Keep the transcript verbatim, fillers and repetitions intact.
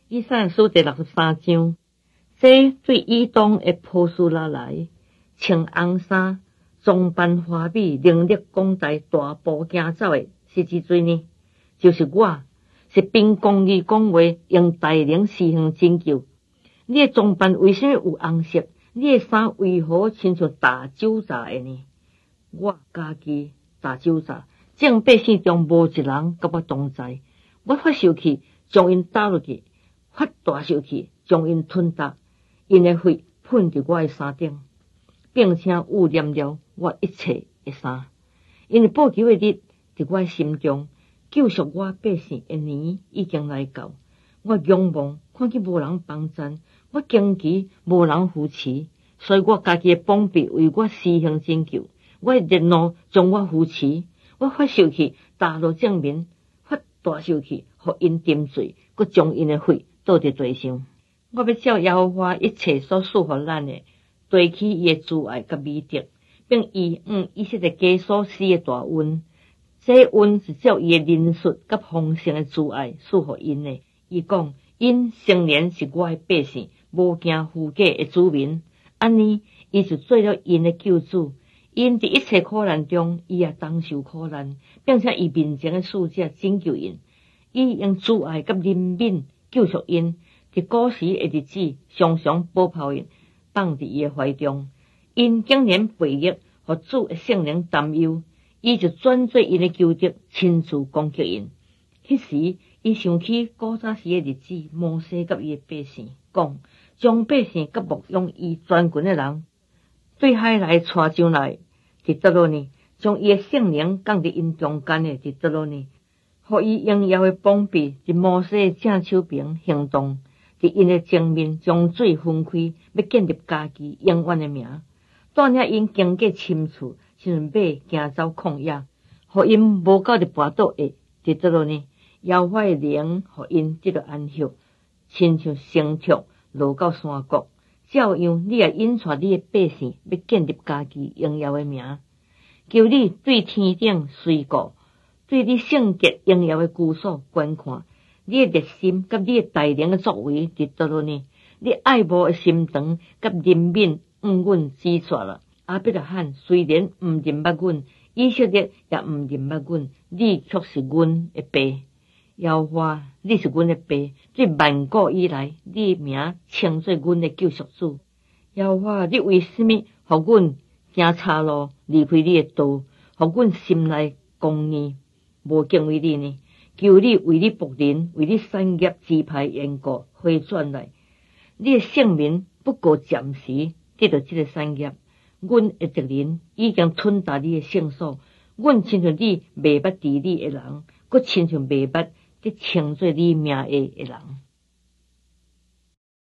以上书第六十三章，这对以东的波斯拉来，穿红衫，装扮华美，能力广大，大步行走的是几谁呢？就是我，是凭公义讲话，用大能施行拯救。你的装扮为什么有红色？你的衫为何亲像大酒榨的呢？我家己大酒榨，正百姓中无一人甲我同在。我发受气，将因打落去；发大受气，将因吞达。因的血喷伫我的衫顶，并且污染了我一切的衫。因为报仇的日伫我心中，救赎我百姓的年已经来到。我仰望看见无人帮衬，我惊奇无人扶持，所以我家己的膀臂为我施行拯救。我烈怒将我扶持，我发受气打落正面，发大受气，互因沉醉，佮将因的血倒伫地上。我要照耶和华一切所赐予咱的，对起伊的慈爱甲美德，并以嗯以色列家所施的大恩。这恩是照伊的仁恕甲丰盛的慈爱赐予因的。伊讲，因诚然是我的百姓，无惊虚假的子民。安尼，伊就做了因的救主。因伫一切苦难中，伊也当受苦难，并且伊面前的使者拯救因。伊用慈爱甲怜悯救赎因，伫古时的日子常常保抱因，放伫伊的怀中。因竟然背逆，互主的圣灵担忧，伊就转做因的仇敌，亲自攻击因。迄时，伊想起古早时的日子，摩西甲伊的百姓讲，将百姓甲牧养伊全群的人，对海来带上来。伫倒落呢，将伊的圣灵降伫因中间的伫倒落呢，互伊荣耀的膀臂伫摩西的正手边行动，伫因的前面将水分开，要建立家己永远的名，带领因经过深处，亲像马行走旷野，互因无到伫跋倒下伫倒落呢，耶和华的灵互因得到安息，亲像牲畜落到山谷。照样，你也引带你的百姓，要建立家己荣耀的名。求你对天顶垂顾，对你圣洁荣耀的居所观看。你的热心甲你的大能的作为伫倒落呢？你爱慕的心肠甲怜悯，毋阮指出了。亚伯拉罕虽然毋认捌阮，以色列也毋认捌阮，你却是阮的爸。耶和华，你是阮的爸，自万古以来，你名称作阮的救赎主。耶和华，你为什么互阮行岔路，离开你的道，互阮心内公义无敬畏你呢？求你为你仆人，为你产业支派缘故回转来。你的圣民不过暂时得到这个产业，阮的敌人已经吞达你的圣所。阮亲像你未捌治理的人，佮亲像未捌伫称作你名下的人。